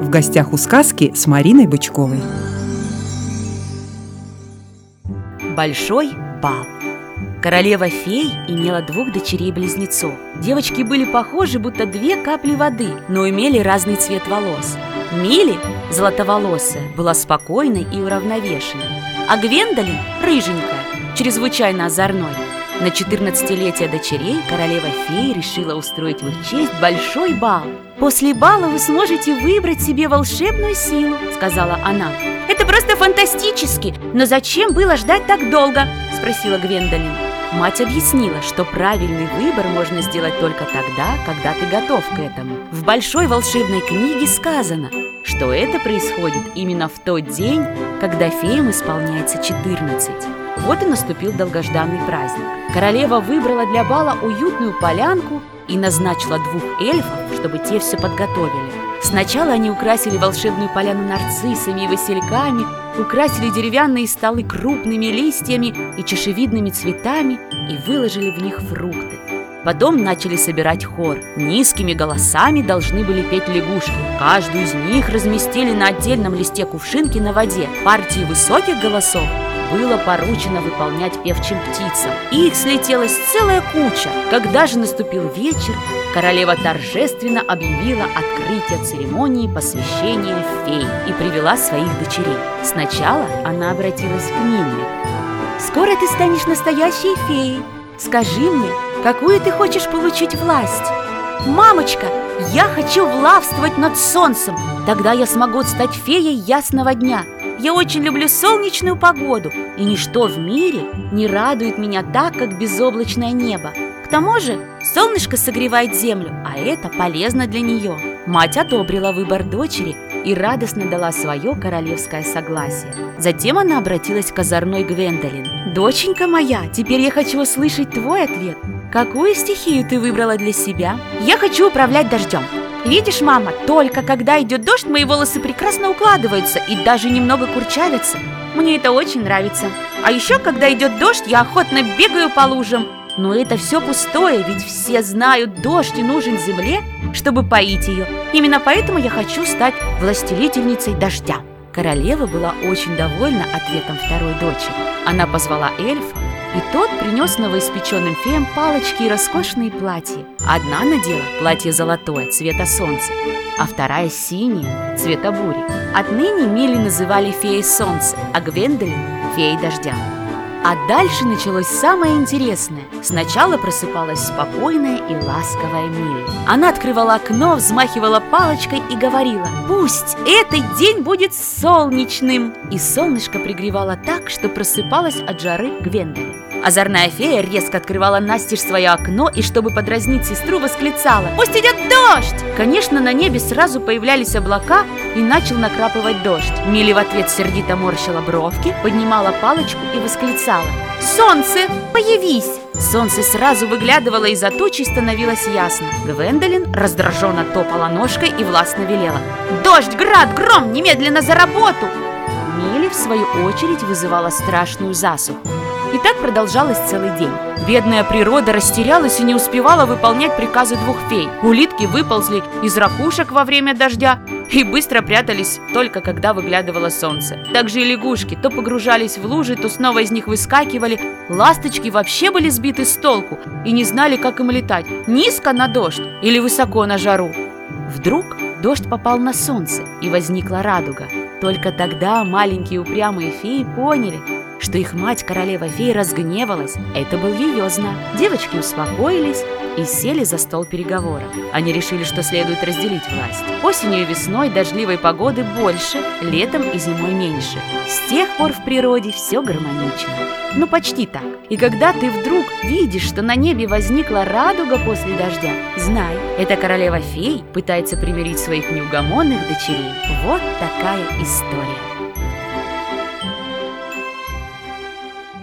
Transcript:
в гостях у сказки с Мариной Бычковой. Большой бал. Королева-фей имела 2 дочерей-близнецов. Девочки были похожи, будто 2 капли воды, но имели разный цвет волос. Милли, золотоволосая, была спокойной и уравновешенной, а Гвендолин, рыженькая, чрезвычайно озорной. На 14-летие дочерей королева-фей решила устроить в их честь большой бал. «После бала вы сможете выбрать себе волшебную силу», — сказала она. «Это просто фантастически! Но зачем было ждать так долго?» — спросила Гвендолин. Мать объяснила, что правильный выбор можно сделать только тогда, когда ты готов к этому. В большой волшебной книге сказано, что это происходит именно в тот день, когда феям исполняется 14. Вот и наступил долгожданный праздник. Королева выбрала для бала уютную полянку и назначила 2 эльфов, чтобы те все подготовили. Сначала они украсили волшебную поляну нарциссами и васильками, украсили деревянные столы крупными листьями и чашевидными цветами и выложили в них фрукты. Потом начали собирать хор. Низкими голосами должны были петь лягушки. Каждую из них разместили на отдельном листе кувшинки на воде. Партии высоких голосов было поручено выполнять певчим птицам. Их слетелась целая куча. Когда же наступил вечер, королева торжественно объявила открытие церемонии посвящения фей и привела своих дочерей. Сначала она обратилась к Милли. «Скоро ты станешь настоящей феей. Скажи мне, какую ты хочешь получить власть?» «Мамочка, я хочу властвовать над солнцем. Тогда я смогу стать феей ясного дня. Я очень люблю солнечную погоду, и ничто в мире не радует меня так, как безоблачное небо. К тому же солнышко согревает землю, а это полезно для нее». Мать одобрила выбор дочери и радостно дала свое королевское согласие. Затем она обратилась к озорной Гвендолин. «Доченька моя, теперь я хочу услышать твой ответ. Какую стихию ты выбрала для себя?» «Я хочу управлять дождем. Видишь, мама, только когда идет дождь, мои волосы прекрасно укладываются и даже немного курчавятся. Мне это очень нравится. А еще, когда идет дождь, я охотно бегаю по лужам. Но это все пустое, ведь все знают, дождь и нужен земле, чтобы поить ее. Именно поэтому я хочу стать властелительницей дождя». Королева была очень довольна ответом второй дочери. Она позвала эльфа, и тот принес новоиспеченным феям палочки и роскошные платья. Одна надела платье золотое, цвета солнца, а вторая синее, цвета бури. Отныне Милли называли феей солнца, а Гвендолин – феей дождя. А дальше началось самое интересное. Сначала просыпалась спокойная и ласковая Милли. Она открывала окно, взмахивала палочкой и говорила: «Пусть этот день будет солнечным!» И солнышко пригревало так, что просыпалась от жары Гвендолин. Озорная фея резко открывала настежь свое окно и, чтобы подразнить сестру, восклицала: «Пусть идет дождь!» Конечно, на небе сразу появлялись облака и начал накрапывать дождь. Милли в ответ сердито морщила бровки, поднимала палочку и восклицала: «Солнце, появись!» Солнце сразу выглядывало из-за тучи и становилось ясно. Гвендолин раздраженно топала ножкой и властно велела: «Дождь, град, гром, немедленно за работу!» Милли, в свою очередь, вызывала страшную засуху. И так продолжалось целый день. Бедная природа растерялась и не успевала выполнять приказы 2 фей. Улитки выползли из ракушек во время дождя и быстро прятались только когда выглядывало солнце. Также и лягушки то погружались в лужи, то снова из них выскакивали. Ласточки вообще были сбиты с толку и не знали, как им летать: низко на дождь или высоко на жару. Вдруг дождь попал на солнце, и возникла радуга. Только тогда маленькие упрямые феи поняли, что их мать, королева-фей, разгневалась. Это был ее знак. Девочки успокоились и сели за стол переговоров. Они решили, что следует разделить власть. Осенью и весной дождливой погоды больше, летом и зимой меньше. С тех пор в природе все гармонично. Ну, почти так. И когда ты вдруг видишь, что на небе возникла радуга после дождя, знай, эта королева-фей пытается примирить своих неугомонных дочерей. Вот такая история.